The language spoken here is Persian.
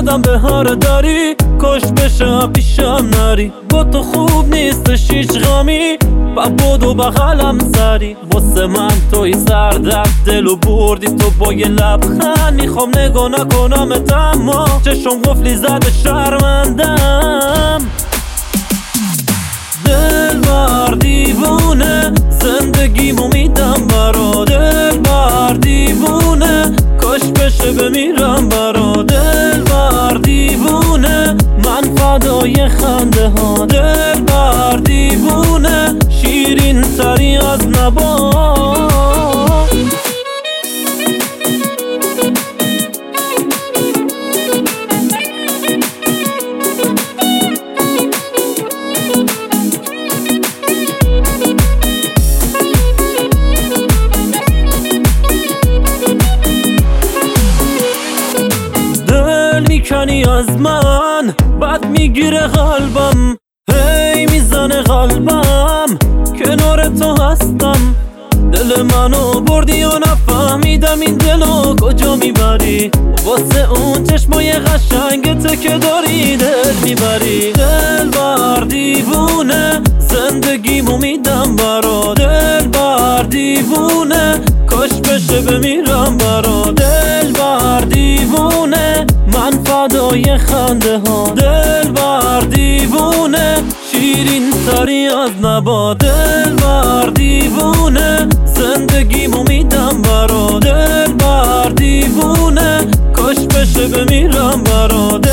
آدم بهار داری، کاش بشه پیشم نری. با تو خوب نیستش هیچ غمی، و بودو بغلم سری. واسه من توی سردرد دلو بردی تو با یه لبخند. میخوام نگاه نکنمت اما چشم قفلی زده شرمندم. دل بر دیوونه زندگیمو میدم برا، دل بر دیوونه کاش بشه بمیرم برا. دل بر دیوونه من فدای خنده ها، دل بر دیوونه شیرین تری از نبات. میکنی از من بد میگیره قلبم، هی میزنه قلبم کنار تو هستم. دل منو بردی و نفهمیدم این دلو کجا میبری. واسه اون چشمای قشنگت که داری دل میبری. دل بر دیوونه زندگیمو میدم برا، دل بر دیوونه کاش بشه بمیرم برا. دل بر دیوونه من فدای خنده ها، دل بر دیوونه شیرین تری از نبات. دل بر دیوونه زندگیمو میدم برا، دل بر دیوونه کاش بشه بمیرم برا.